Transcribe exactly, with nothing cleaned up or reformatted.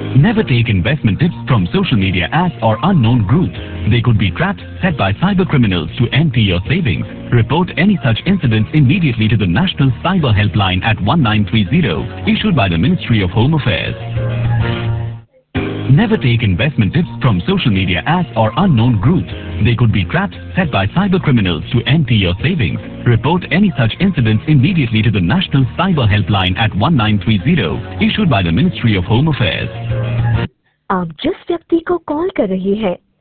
Never take investment tips from social media ads or unknown groups. They could be traps set by cyber criminals to empty your savings. Report any such incidents immediately to the National Cyber Helpline at one nine three zero, issued by the Ministry of Home Affairs. Never take investment tips from social media ads or unknown groups. They could be traps set by cyber criminals to empty your savings. Report any such incidents immediately to the National Cyber Helpline at one nine three zero, issued by the Ministry of Home Affairs. आप जिस व्यक्ति को call कर रही हैं